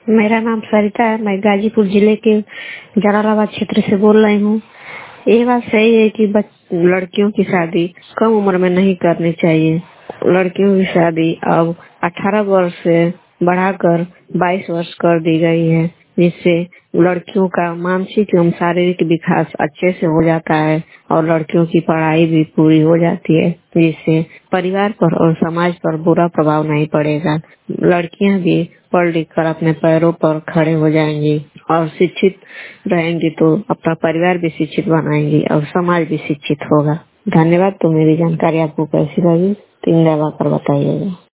मेरा नाम सरिता है। मैं गाजीपुर जिले के जलालाबाद क्षेत्र से बोल रही हूँ। ये बात सही है कि लड़कियों की शादी कम उम्र में नहीं करनी चाहिए। लड़कियों की शादी अब 18 वर्ष से बढ़ाकर 22 वर्ष कर दी गई है, जिससे लड़कियों का मानसिक एवं शारीरिक विकास अच्छे से हो जाता है और लड़कियों की पढ़ाई भी पूरी हो जाती है, जिससे परिवार पर और समाज पर बुरा प्रभाव नहीं पड़ेगा। लड़कियां भी पढ़ लिख कर अपने पैरों पर खड़े हो जाएंगी और शिक्षित रहेंगी तो अपना परिवार भी शिक्षित बनाएंगी और समाज भी शिक्षित होगा। धन्यवाद। तो मेरी जानकारी आपको कैसी लगी 3 दबा कर बताइएगा।